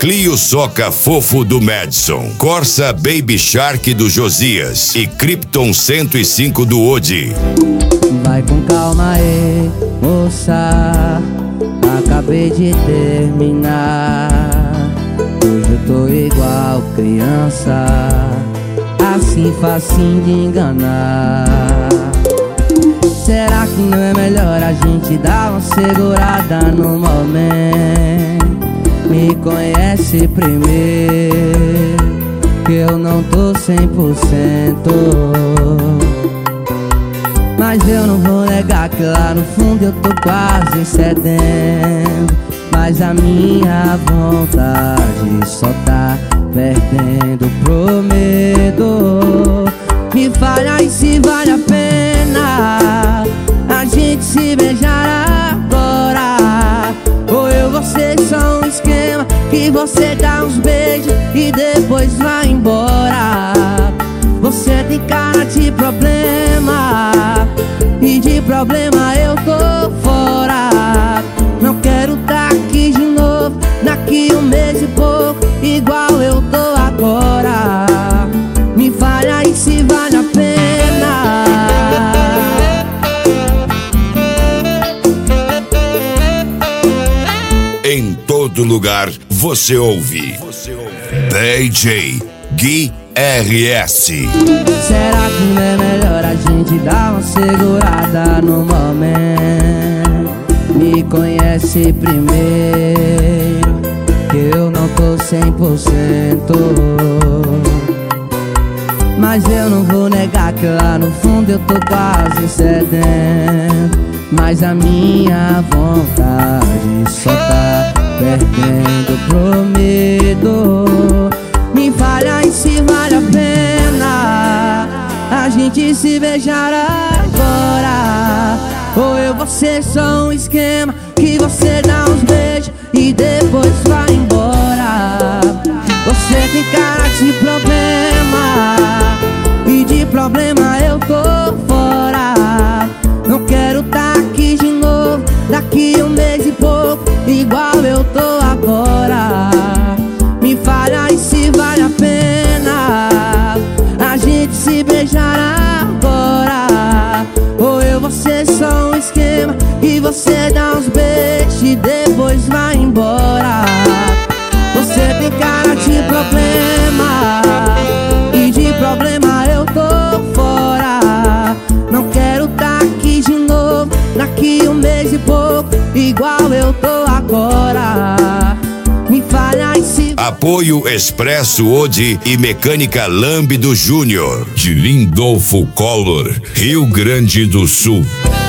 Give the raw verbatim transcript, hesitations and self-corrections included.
Clio Soca Fofo do Madison, Corsa Baby Shark do Josias e Krypton cento e cinco do Odi. Vai com calma aí, moça, acabei de terminar. Hoje eu tô igual criança, assim facinho de enganar. Será que não é melhor a gente dar uma segurada no momento? Me conhece primeiro, que eu não tô cem por cento. Mas eu não vou negar que lá no fundo eu tô quase cedendo. Mas a minha vontade só tá perdendo pro medo. Me fale aí se vale a pena a gente se beijar agora, ou eu vou ser só um esquema que você dá uns beijos e depois vai embora. Você tem cara de problema, e de problema eu tô fora. Não quero tá aqui de novo daqui um mês e pouco, igual eu tô agora. Me fale aí se vale a pena. Em todo lugar você ouve D J Gui R S. Será que não é melhor a gente dar uma segurada no momento? Me conhece primeiro, que eu não tô cem por cento. Mas eu não vou negar que lá no fundo eu tô quase cedendo. Mas a minha vontade só tá perdendo pro medo. Me fale aí se vale a pena a gente se beijar agora, ou eu vou ser só um esquema que você dá uns beijos e depois vai embora. Você tem cara de problema, e de problema eu tô fora. Não quero tá aqui de novo daqui um mês e pouco, igual eu tô agora. Me fale aí se vale a pena a gente se beijar agora, ou eu vou ser só um esquema e você dá uns beijos e depois vai embora. Você tem cara de problema, e de problema eu tô fora. Não quero tá aqui de novo daqui um mês e pouco, igual eu tô agora. Me fale aí se... Apoio Expresso Odi e Mecânica Lâmbido Júnior, de Lindolfo Collor, Rio Grande do Sul.